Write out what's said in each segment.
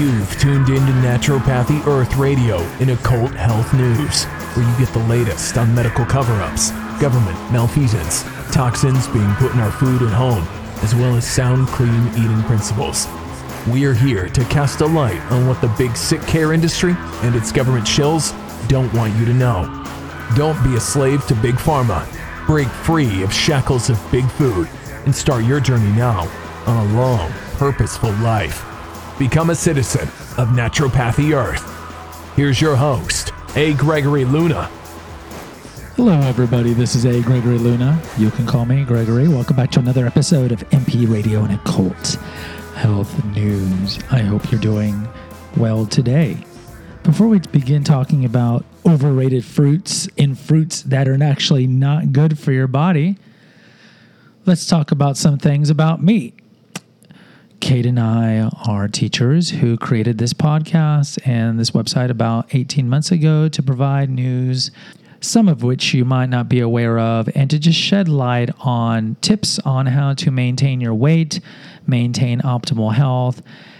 You've tuned into Naturopathy Earth Radio and Occult Health News, where you get the latest on medical cover-ups, government malfeasance, toxins being put in our food and home, as well as sound, clean eating principles. We are here to cast a light on what the big sick care industry and its government shills don't want you to know. Don't be a slave to Big Pharma. Break free of shackles of big food and start your journey now on a long, purposeful life. Become a citizen of Naturopathy Earth. Here's your host, A. Gregory Luna. Hello, everybody. This is A. Gregory Luna. You can call me Gregory. Welcome back to another episode of MP Radio and Occult Health News. I hope you're doing well today. Before we begin talking about overrated fruits and fruits that are actually not good for your body, let's talk about some things about meat. Kate and I are teachers who created this podcast and this website about 18 months ago to provide news, some of which you might not be aware of, and to just shed light on tips on how to maintain your weight, maintain optimal health.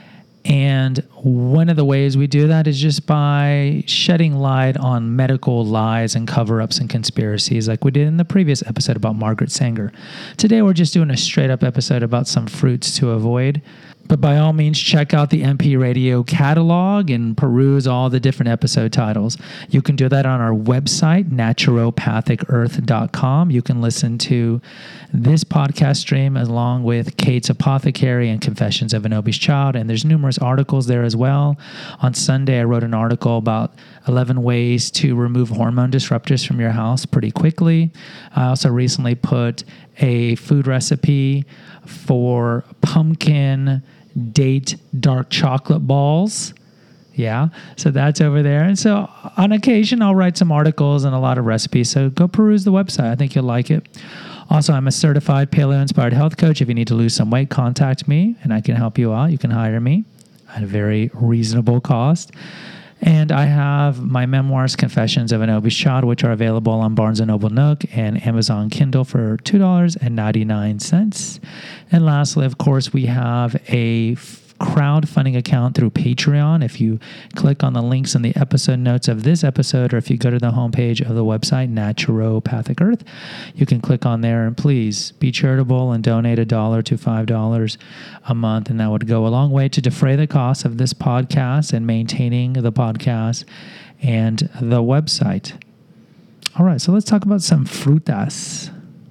And one of the ways we do that is just by shedding light on medical lies and cover-ups and conspiracies like we did in the previous episode about Margaret Sanger. Today we're just doing a straight-up episode about some fruits to avoid. But by all means, check out the MP Radio catalog and peruse all the different episode titles. You can do that on our website, naturopathicearth.com. You can listen to this podcast stream along with Kate's Apothecary and Confessions of an Obese Child. And there's numerous articles there as well. On Sunday, I wrote an article about 11 ways to remove hormone disruptors from your house pretty quickly. I also recently put a food recipe for pumpkin date dark chocolate balls. Yeah, so that's over there. And so on occasion, I'll write some articles and a lot of recipes. So go peruse the website. I think you'll like it. Also, I'm a certified paleo-inspired health coach. If you need to lose some weight, contact me and I can help you out. You can hire me at a very reasonable cost. And I have my memoirs, Confessions of an Obese Child, which are available on Barnes & Noble Nook and Amazon Kindle for $2.99. And lastly, of course, we have a crowdfunding account through Patreon. If you click on the links in the episode notes of this episode, or if you go to the homepage of the website, Naturopathic Earth, you can click on there and please be charitable and donate $1 to $5 a month. And that would go a long way to defray the cost of this podcast and maintaining the podcast and the website. All right, so let's talk about some frutas.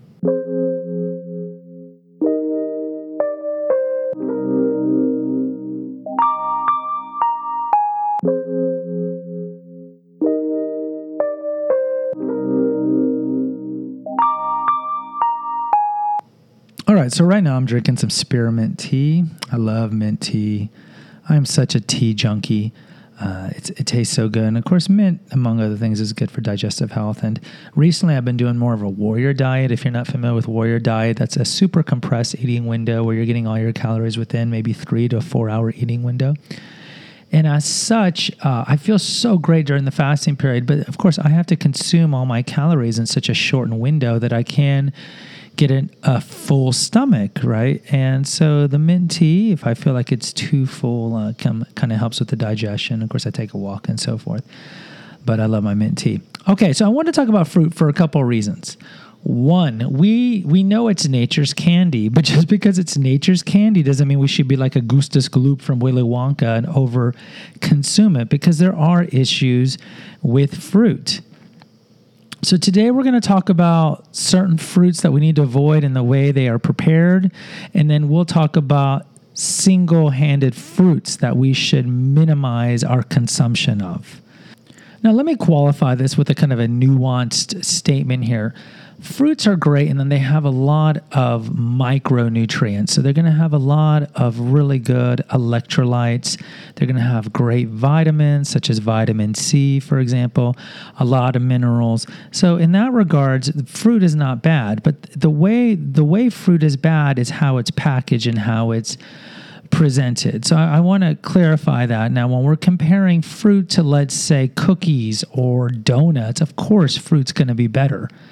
All right, so right now I'm drinking some spearmint tea. I love mint tea. I'm such a tea junkie. It tastes so good. And of course, mint, among other things, is good for digestive health. And recently I've been doing more of a warrior diet. If you're not familiar with warrior diet, that's a super compressed eating window where you're getting all your calories within maybe 3 to 4 hour eating window. And as such, I feel so great during the fasting period. But of course, I have to consume all my calories in such a shortened window that I can get a full stomach, right? And so the mint tea, if I feel like it's too full, kind of helps with the digestion. Of course, I take a walk and so forth. But I love my mint tea. Okay, so I want to talk about fruit for a couple of reasons. One, we know it's nature's candy, but just because it's nature's candy doesn't mean we should be like Augustus Gloop from Willy Wonka and over consume it, because there are issues with fruit. So today we're going to talk about certain fruits that we need to avoid and the way they are prepared. And then we'll talk about single-handed fruits that we should minimize our consumption of. Now, let me qualify this with a kind of a nuanced statement here. Fruits are great, and then they have a lot of micronutrients. So they're going to have a lot of really good electrolytes. They're going to have great vitamins, such as vitamin C, for example, a lot of minerals. So in that regards, fruit is not bad. But the way fruit is bad is how it's packaged and how it's presented. So I want to clarify that. Now, when we're comparing fruit to, let's say, cookies or donuts, of course, fruit's going to be better.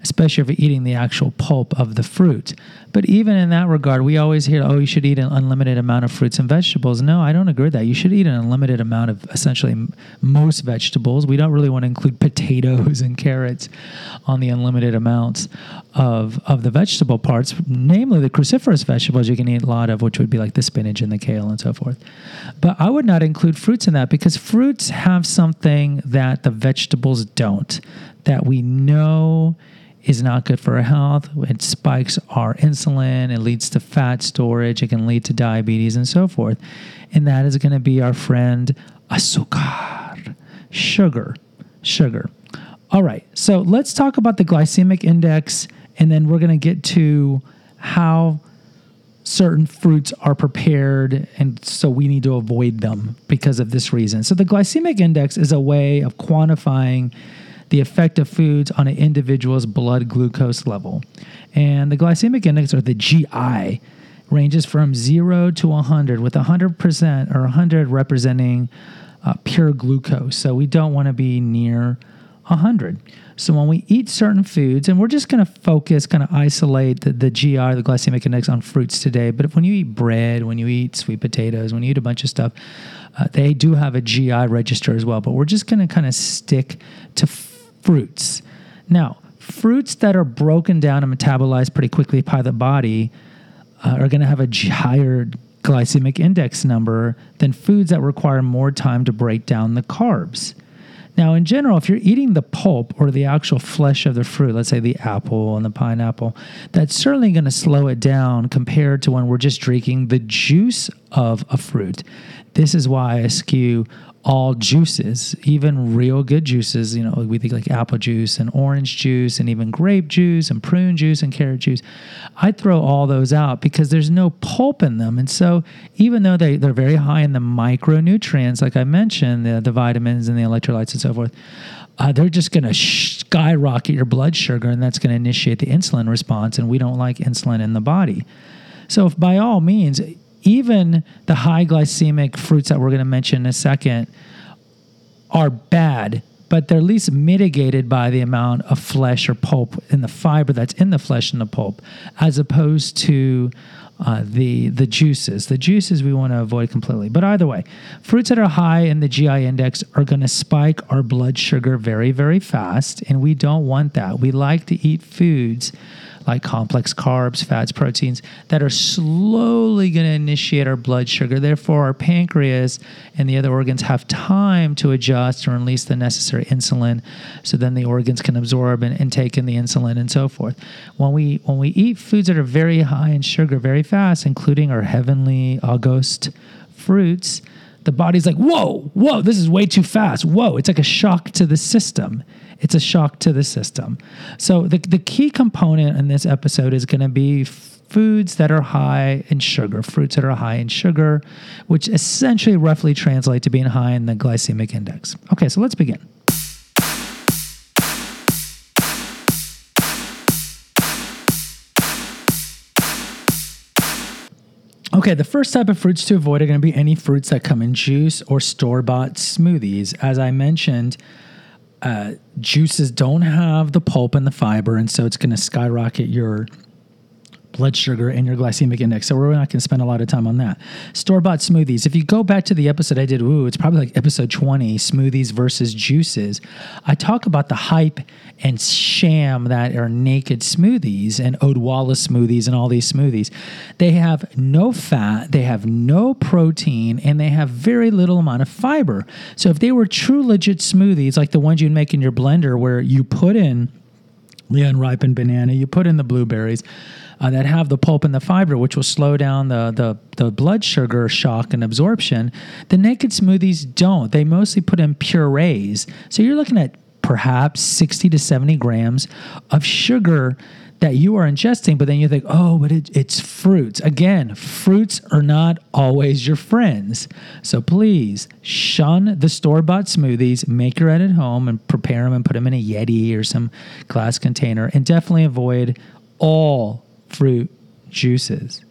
especially if you're eating the actual pulp of the fruit. But even in that regard, we always hear, oh, you should eat an unlimited amount of fruits and vegetables. No, I don't agree with that. You should eat an unlimited amount of essentially most vegetables. We don't really want to include potatoes and carrots on the unlimited amounts of the vegetable parts, namely the cruciferous vegetables you can eat a lot of, which would be like the spinach and the kale and so forth. But I would not include fruits in that because fruits have something that the vegetables don't, that we know is not good for our health. It spikes our insulin. It leads to fat storage. It can lead to diabetes and so forth. And that is going to be our friend azúcar, sugar. All right, so let's talk about the glycemic index, and then we're going to get to how certain fruits are prepared, and so we need to avoid them because of this reason. So the glycemic index is a way of quantifying the effect of foods on an individual's blood glucose level. And the glycemic index, or the GI, ranges from 0 to 100, with 100% or 100 representing pure glucose. So we don't want to be near 100. So when we eat certain foods, and we're just going to focus, kind of isolate the GI, the glycemic index, on fruits today. But when you eat bread, when you eat sweet potatoes, when you eat a bunch of stuff, they do have a GI register as well. But we're just going to kind of stick to fruits. Now, fruits that are broken down and metabolized pretty quickly by the body are going to have a higher glycemic index number than foods that require more time to break down the carbs. Now, in general, if you're eating the pulp or the actual flesh of the fruit, let's say the apple and the pineapple, that's certainly going to slow it down compared to when we're just drinking the juice of a fruit. This is why I eschew all juices, even real good juices. You know, we think like apple juice and orange juice and even grape juice and prune juice and carrot juice. I throw all those out because there's no pulp in them. And so even though they're very high in the micronutrients, like I mentioned, the vitamins and the electrolytes and so forth, they're just going to skyrocket your blood sugar, and that's going to initiate the insulin response. And we don't like insulin in the body. So if by all means, even the high glycemic fruits that we're going to mention in a second are bad, but they're at least mitigated by the amount of flesh or pulp in the fiber that's in the flesh and the pulp, as opposed to the juices. The juices we want to avoid completely. But either way, fruits that are high in the GI index are going to spike our blood sugar very, very fast, and we don't want that. We like to eat foods like complex carbs, fats, proteins, that are slowly going to initiate our blood sugar. Therefore, our pancreas and the other organs have time to adjust or release the necessary insulin, so then the organs can absorb and take in the insulin and so forth. When we eat foods that are very high in sugar very fast, including our heavenly august fruits, the body's like, whoa, this is way too fast. Whoa, it's like a shock to the system. It's a shock to the system. So the key component in this episode is going to be foods that are high in sugar, fruits that are high in sugar, which essentially roughly translate to being high in the glycemic index. Okay, so let's begin. Okay, the first type of fruits to avoid are going to be any fruits that come in juice or store-bought smoothies. As I mentioned, juices don't have the pulp and the fiber, and so it's going to skyrocket your blood sugar and your glycemic index. So we're not going to spend a lot of time on that. Store-bought smoothies. If you go back to the episode I did, it's probably like episode 20, smoothies versus juices. I talk about the hype and sham that are naked smoothies and Odwalla smoothies and all these smoothies. They have no fat, they have no protein, and they have very little amount of fiber. So if they were true legit smoothies, like the ones you'd make in your blender where you put in the unripened banana, you put in the blueberries, that have the pulp and the fiber, which will slow down the blood sugar shock and absorption. The naked smoothies don't. They mostly put in purees. So you're looking at perhaps 60 to 70 grams of sugar that you are ingesting, but then you think, oh, but it's fruits. Again, fruits are not always your friends. So please shun the store-bought smoothies, make your own at home and prepare them and put them in a Yeti or some glass container, and definitely avoid all fruit juices.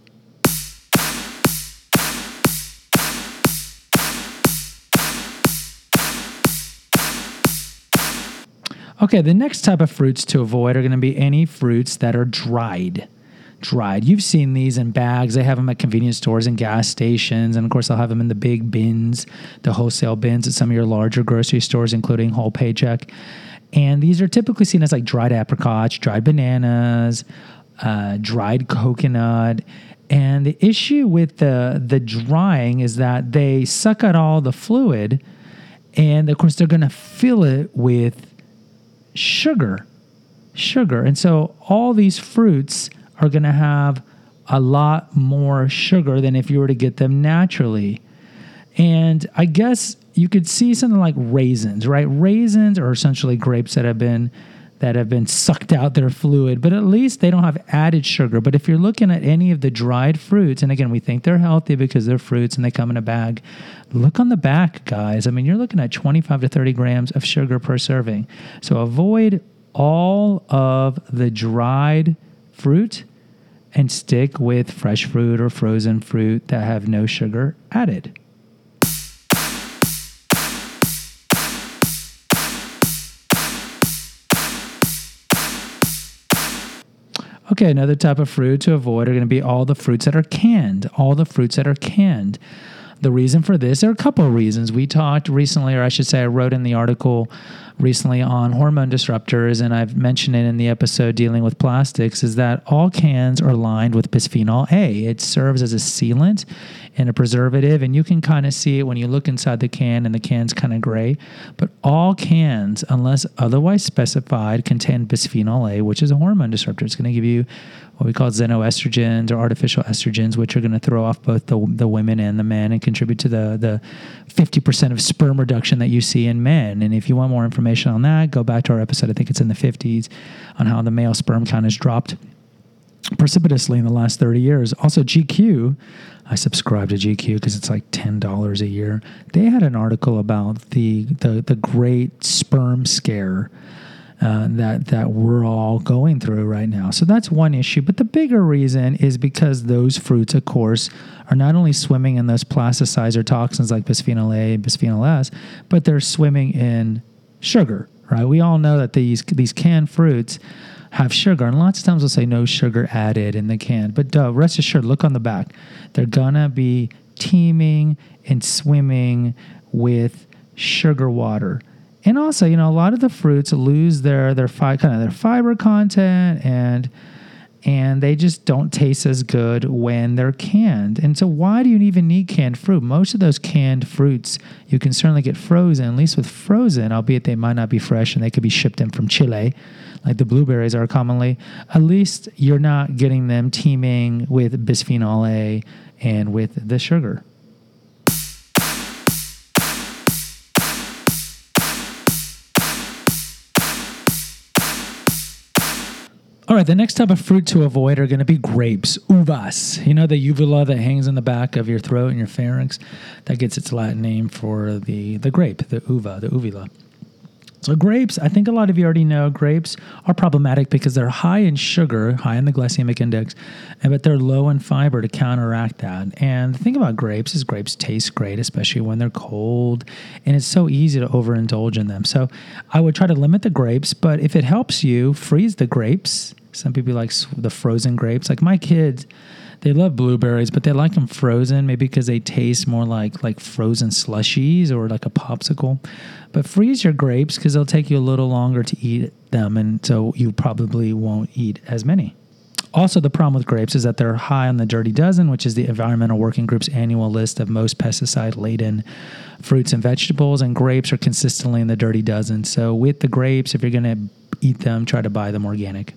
Okay, the next type of fruits to avoid are going to be any fruits that are dried. You've seen these in bags. They have them at convenience stores and gas stations. And of course, they'll have them in the big bins, the wholesale bins at some of your larger grocery stores, including Whole Paycheck. And these are typically seen as like dried apricots, dried bananas, dried coconut. And the issue with the drying is that they suck out all the fluid. And of course, they're going to fill it with sugar. And so all these fruits are going to have a lot more sugar than if you were to get them naturally. And I guess you could see something like raisins, right? Raisins are essentially grapes that have been sucked out their fluid, but at least they don't have added sugar. But if you're looking at any of the dried fruits, and again, we think they're healthy because they're fruits and they come in a bag, look on the back, guys. I mean, you're looking at 25 to 30 grams of sugar per serving. So avoid all of the dried fruit and stick with fresh fruit or frozen fruit that have no sugar added. Okay, another type of fruit to avoid are going to be all the fruits that are canned. The reason for this, there are a couple of reasons. We talked recently, or I should say I wrote in the article recently on hormone disruptors, and I've mentioned it in the episode dealing with plastics, is that all cans are lined with bisphenol A. It serves as a sealant and a preservative, and you can kind of see it when you look inside the can, and the can's kind of gray. But all cans, unless otherwise specified, contain bisphenol A, which is a hormone disruptor. It's going to give you what we call xenoestrogens or artificial estrogens, which are going to throw off both the women and the men and contribute to the 50% of sperm reduction that you see in men. And if you want more information on that, go back to our episode, I think it's in the 50s, on how the male sperm count has dropped precipitously in the last 30 years. Also, GQ, I subscribe to GQ because it's like $10 a year. They had an article about the great sperm scare that we're all going through right now. So that's one issue. But the bigger reason is because those fruits, of course, are not only swimming in those plasticizer toxins like bisphenol A and bisphenol S, but they're swimming in sugar, right? We all know that these canned fruits have sugar, and lots of times we'll say no sugar added in the can. But rest assured, look on the back. They're gonna be teeming and swimming with sugar water. And also, a lot of the fruits lose their fiber content, and they just don't taste as good when they're canned. And so why do you even need canned fruit? Most of those canned fruits you can certainly get frozen, at least with frozen, albeit they might not be fresh and they could be shipped in from Chile, like the blueberries are commonly. At least you're not getting them teeming with bisphenol A and with the sugar. All right, the next type of fruit to avoid are going to be grapes, uvas. The uvula that hangs in the back of your throat and your pharynx, that gets its Latin name for the grape, the uva, the uvula. So grapes, I think a lot of you already know, grapes are problematic because they're high in sugar, high in the glycemic index, but they're low in fiber to counteract that. And the thing about grapes is grapes taste great, especially when they're cold, and it's so easy to overindulge in them. So I would try to limit the grapes, but if it helps you, freeze the grapes. Some people like the frozen grapes. Like my kids, they love blueberries, but they like them frozen, maybe because they taste more like frozen slushies or like a popsicle. But freeze your grapes because they'll take you a little longer to eat them, and so you probably won't eat as many. Also, the problem with grapes is that they're high on the Dirty Dozen, which is the Environmental Working Group's annual list of most pesticide-laden fruits and vegetables, and grapes are consistently in the Dirty Dozen. So with the grapes, if you're going to eat them, try to buy them organic.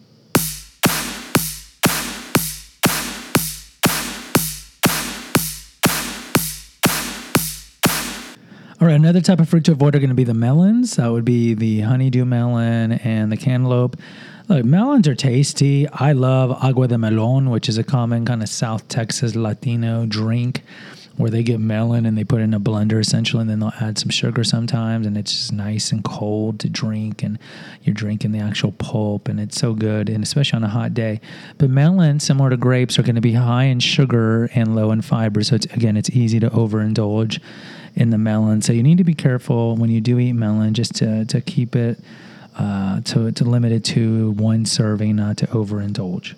All right, another type of fruit to avoid are going to be the melons. That would be the honeydew melon and the cantaloupe. Look, melons are tasty. I love agua de melon, which is a common kind of South Texas Latino drink where they get melon and they put it in a blender essentially, and then they'll add some sugar sometimes, and it's just nice and cold to drink, and you're drinking the actual pulp, and it's so good, and especially on a hot day. But melons, similar to grapes, are going to be high in sugar and low in fiber, so it's easy to overindulge in the melon. So you need to be careful when you do eat melon just to keep it to limit it to one serving, not to overindulge.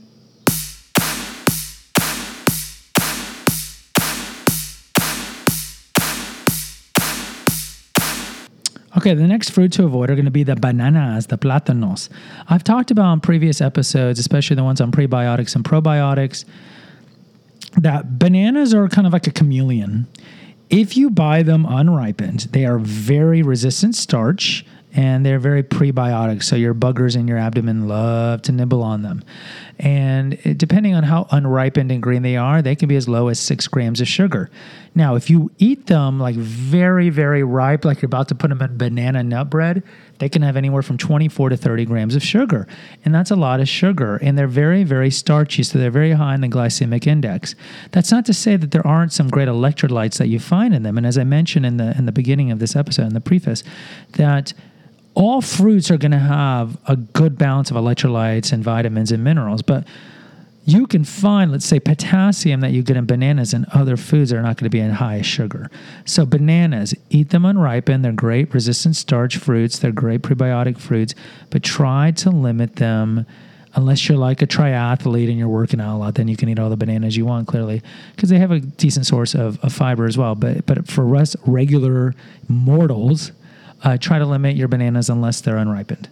Okay, the next fruit to avoid are going to be the bananas, the plátanos. I've talked about in previous episodes, especially the ones on prebiotics and probiotics, that bananas are kind of like a chameleon. If you buy them unripened, they are very resistant starch and they're very prebiotic. So your buggers in your abdomen love to nibble on them. And depending on how unripened and green they are, they can be as low as 6 grams of sugar. Now, if you eat them like very, very ripe, like you're about to put them in banana nut bread, they can have anywhere from 24 to 30 grams of sugar. And that's a lot of sugar. And they're very, very starchy, so they're very high in the glycemic index. That's not to say that there aren't some great electrolytes that you find in them. And as I mentioned in the beginning of this episode, in the preface, that all fruits are going to have a good balance of electrolytes and vitamins and minerals, but you can find, let's say, potassium that you get in bananas and other foods that are not going to be in high sugar. So bananas, eat them unripened. They're great resistant starch fruits. They're great prebiotic fruits, but try to limit them unless you're like a triathlete and you're working out a lot. Then you can eat all the bananas you want, clearly, because they have a decent source of fiber as well. But for us regular mortals, try to limit your bananas unless they're unripened.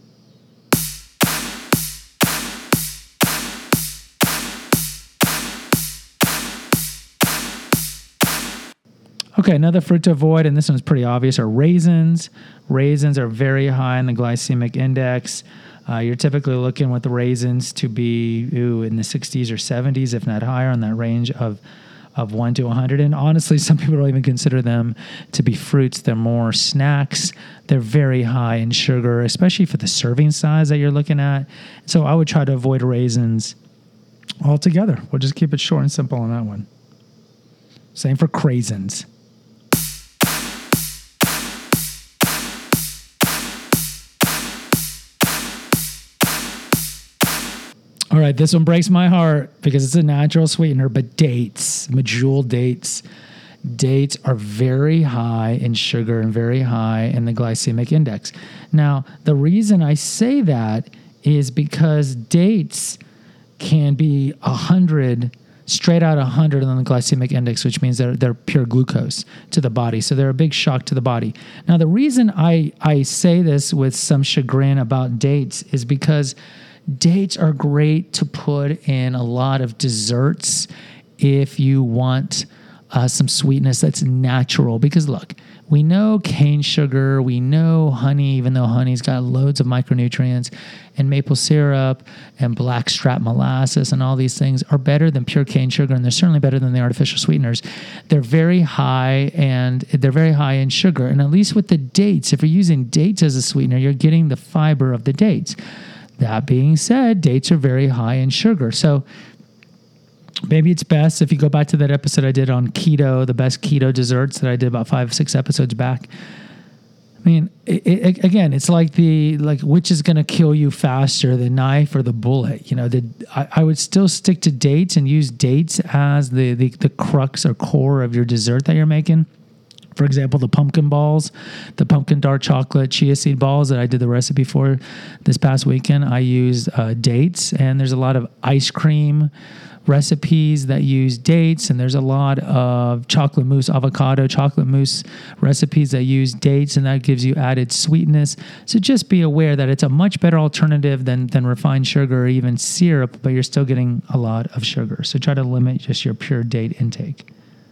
Okay, another fruit to avoid, and this one's pretty obvious, are raisins. Raisins are very high in the glycemic index. You're typically looking with the raisins to be in the 60s or 70s, if not higher, on that range of 1 to 100. And honestly, some people don't even consider them to be fruits. They're more snacks. They're very high in sugar, especially for the serving size that you're looking at. So I would try to avoid raisins altogether. We'll just keep it short and simple on that one. Same for craisins. All right, this one breaks my heart because it's a natural sweetener, but dates, medjool dates. Dates are very high in sugar and very high in the glycemic index. Now, the reason I say that is because dates can be 100, straight out 100 on the glycemic index, which means they're pure glucose to the body. So they're a big shock to the body. Now, the reason I say this with some chagrin about dates is because dates are great to put in a lot of desserts if you want some sweetness that's natural. Because look, we know cane sugar, we know honey, even though honey's got loads of micronutrients, and maple syrup and blackstrap molasses and all these things are better than pure cane sugar, and they're certainly better than the artificial sweeteners. They're very high, and they're very high in sugar. And at least with the dates, if you're using dates as a sweetener, you're getting the fiber of the dates. That being said, dates are very high in sugar. So maybe it's best if you go back to that episode I did on keto, the best keto desserts that I did about 5-6 episodes back. I mean, again, it's like which is going to kill you faster, the knife or the bullet? You know, I would still stick to dates and use dates as the crux or core of your dessert that you're making. For example, the pumpkin balls, the pumpkin dark chocolate chia seed balls that I did the recipe for this past weekend, I used dates, and there's a lot of ice cream recipes that use dates, and there's a lot of chocolate mousse, avocado chocolate mousse recipes that use dates, and that gives you added sweetness. So just be aware that it's a much better alternative than refined sugar or even syrup, but you're still getting a lot of sugar. So try to limit just your pure date intake.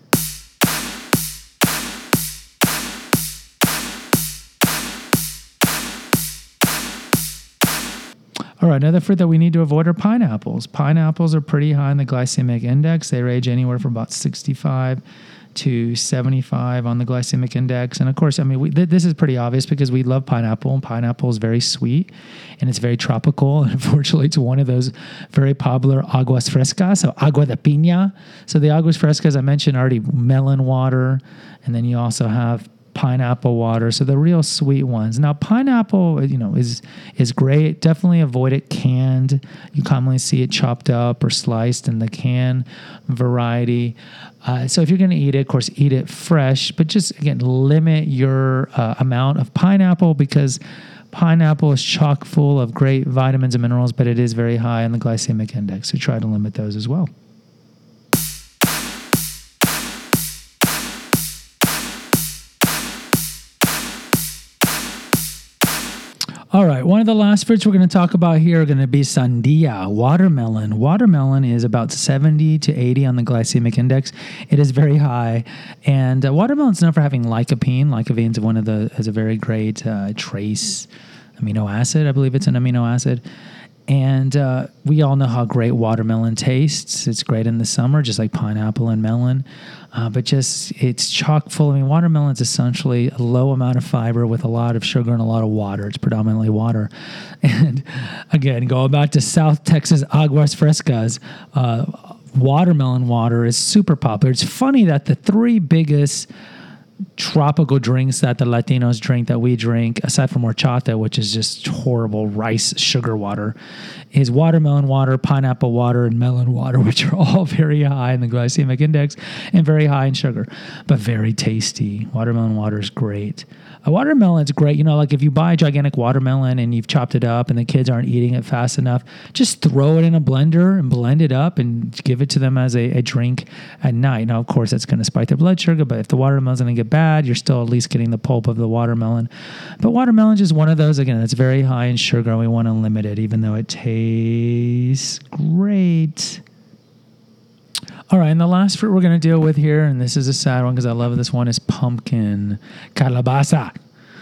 All right, another fruit that we need to avoid are pineapples. Pineapples are pretty high in the glycemic index. They range anywhere from about 65 to 75 on the glycemic index. And of course, I mean, this is pretty obvious because we love pineapple, and pineapple is very sweet and it's very tropical. And unfortunately, it's one of those very popular aguas frescas, so agua de piña. So the aguas frescas, I mentioned already, melon water, and then you also have pineapple water, so the real sweet ones. Now, pineapple, is great. Definitely avoid it canned. You commonly see it chopped up or sliced in the can variety. So if you're going to eat it, of course, eat it fresh, but just, again, limit your amount of pineapple, because Pineapple is chock full of great vitamins and minerals, but it is very high in the glycemic index. So try to limit those as well. All right, one of the last fruits we're going to talk about here are going to be sandia, watermelon. Watermelon is about 70 to 80 on the glycemic index. It is very high, and watermelon's known for having lycopene. Lycopene is a very great trace amino acid. I believe it's an amino acid. And we all know how great watermelon tastes. It's great in the summer, just like pineapple and melon. But it's chock full. I mean, watermelon's essentially a low amount of fiber with a lot of sugar and a lot of water. It's predominantly water. And again, going back to South Texas aguas frescas, watermelon water is super popular. It's funny that the three biggest tropical drinks that the Latinos drink, that we drink, aside from horchata, which is just horrible rice sugar water, is watermelon water, pineapple water, and melon water, which are all very high in the glycemic index and very high in sugar, but very tasty. Watermelon water is great. A watermelon's great. You know, like if you buy a gigantic watermelon and you've chopped it up and the kids aren't eating it fast enough, just throw it in a blender and blend it up and give it to them as a drink at night. Now, of course, that's going to spike their blood sugar, but if the watermelon's going to get bad, you're still at least getting the pulp of the watermelon. But watermelon's just one of those, again, that's very high in sugar, and we want to limit it, even though it tastes great. All right, and the last fruit we're going to deal with here, and this is a sad one because I love this one, is pumpkin. Calabaza.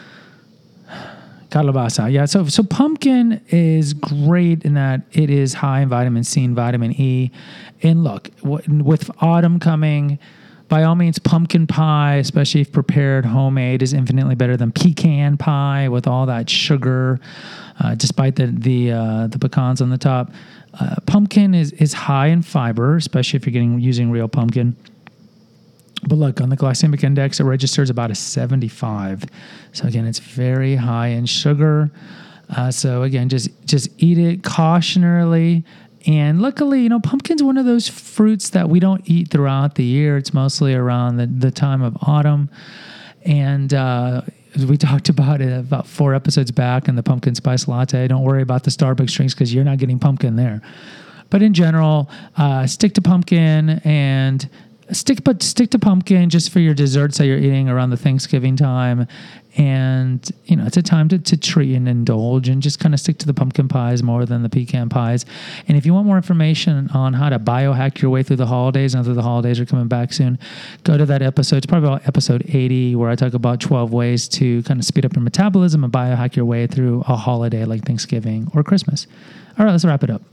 Yeah, so pumpkin is great in that it is high in vitamin C and vitamin E. And look, with autumn coming, by all means, pumpkin pie, especially if prepared homemade, is infinitely better than pecan pie with all that sugar, despite the pecans on the top. Pumpkin is high in fiber, especially if you're using real pumpkin. But look, on the glycemic index, it registers about a 75. So again, it's very high in sugar. So again, just eat it cautionarily. And luckily, pumpkin's one of those fruits that we don't eat throughout the year. It's mostly around the time of autumn. And we talked about it about 4 episodes back in the pumpkin spice latte. Don't worry about the Starbucks drinks because you're not getting pumpkin there. But in general, stick to pumpkin and stick to pumpkin just for your desserts that you're eating around the Thanksgiving time. And, it's a time to treat and indulge, and just kind of stick to the pumpkin pies more than the pecan pies. And if you want more information on how to biohack your way through the holidays, and the holidays are coming back soon, go to that episode. It's probably about episode 80, where I talk about 12 ways to kind of speed up your metabolism and biohack your way through a holiday like Thanksgiving or Christmas. All right, let's wrap it up.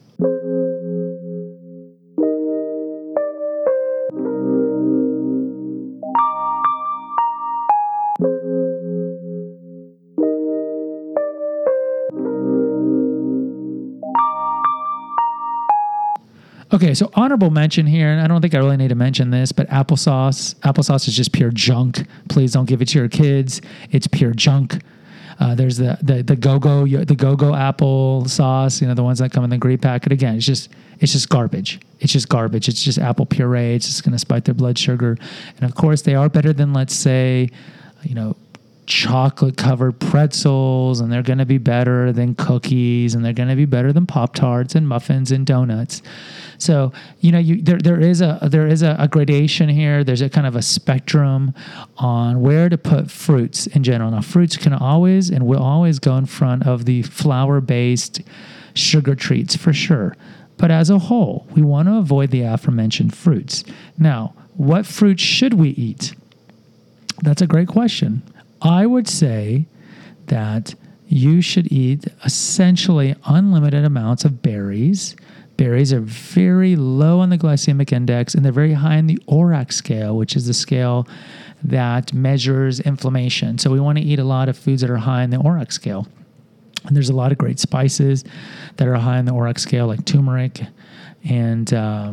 Okay, so honorable mention here, and I don't think I really need to mention this, but applesauce. Applesauce is just pure junk. Please don't give it to your kids. It's pure junk. There's the go-go apple sauce, the ones that come in the green packet. Again, it's just garbage. It's just garbage. It's just apple puree. It's just going to spike their blood sugar. And of course, they are better than, let's say, chocolate-covered pretzels, and they're going to be better than cookies, and they're going to be better than Pop-Tarts and muffins and donuts. So, there is a gradation here. There's a kind of a spectrum on where to put fruits in general. Now, fruits can always and will always go in front of the flour-based sugar treats for sure. But as a whole, we want to avoid the aforementioned fruits. Now, what fruits should we eat? That's a great question. I would say that you should eat essentially unlimited amounts of berries. Berries are very low on the glycemic index, and they're very high in the ORAC scale, which is the scale that measures inflammation. So we want to eat a lot of foods that are high in the ORAC scale. And there's a lot of great spices that are high in the ORAC scale, like turmeric and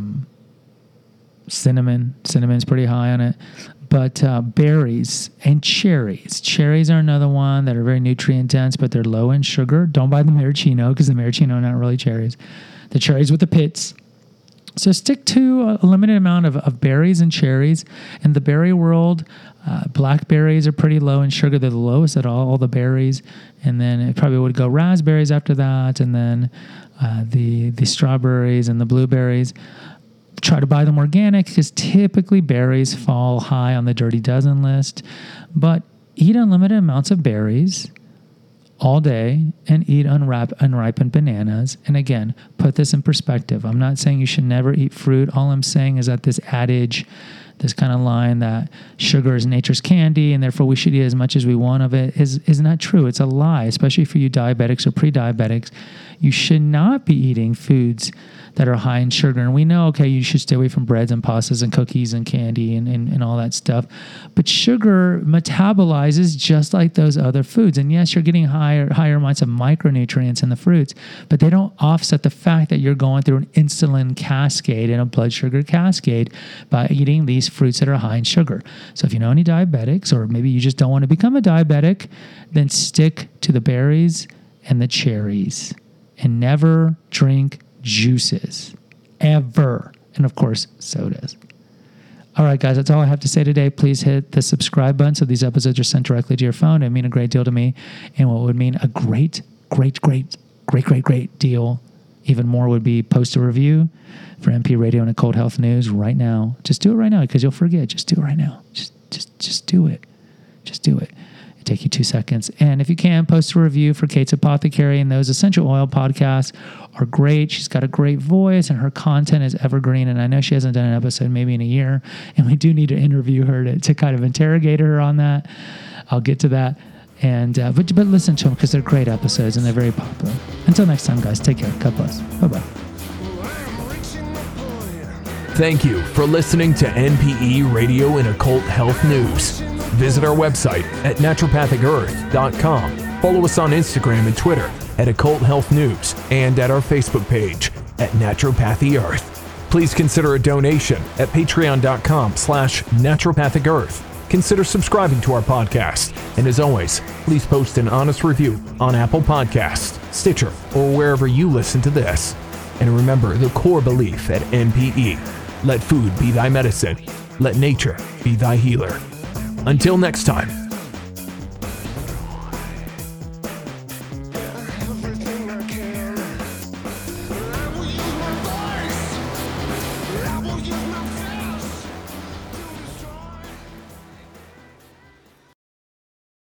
cinnamon. Cinnamon's pretty high on it. But berries and cherries. Cherries are another one that are very nutrient dense, but they're low in sugar. Don't buy the maraschino because the maraschino are not really cherries. The cherries with the pits So stick to a limited amount of berries and cherries. In the berry world, blackberries are pretty low in sugar. They're the lowest at all the berries. And then it probably would go raspberries after that. And then the strawberries and the blueberries. Try to buy them organic because typically berries fall high on the Dirty Dozen list. But eat unlimited amounts of berries all day and eat unripened bananas. And again, put this in perspective. I'm not saying you should never eat fruit. All I'm saying is that this adage, this kind of line that sugar is nature's candy and therefore we should eat as much as we want of it is not true. It's a lie, especially for you diabetics or pre-diabetics. You should not be eating foods that are high in sugar. And we know, okay, you should stay away from breads and pastas and cookies and candy and all that stuff. But sugar metabolizes just like those other foods. And yes, you're getting higher amounts of micronutrients in the fruits, but they don't offset the fact that you're going through an insulin cascade and a blood sugar cascade by eating these fruits that are high in sugar. So if you know any diabetics, or maybe you just don't want to become a diabetic, then stick to the berries and the cherries and never drink juices, ever. And of course, sodas. All right, guys, that's all I have to say today. Please hit the subscribe button so these episodes are sent directly to your phone. It would mean a great deal to me. And what would mean a great deal even more would be post a review for NP Radio and Occult Health News right now. Just do it right now because you'll forget. Just do it right now. Just do it. Just do it. Take you 2 seconds. And if you can, post a review for Kate's Apothecary, and those essential oil podcasts are great. She's got a great voice and her content is evergreen. And I know she hasn't done an episode maybe in a year, and we do need to interview her to kind of interrogate her on that. I'll get to that. And but listen to them because they're great episodes and they're very popular. Until next time, guys, take care. God bless. Bye-bye. Thank you for listening to NPE Radio and Occult Health News. Visit our website at naturopathicearth.com. Follow us on Instagram and Twitter at Occult Health News and at our Facebook page at Naturopathy Earth. Please consider a donation at patreon.com/naturopathicearth. Consider subscribing to our podcast. And as always, please post an honest review on Apple Podcasts, Stitcher, or wherever you listen to this. And remember the core belief at NPE. Let food be thy medicine. Let nature be thy healer. Until next time.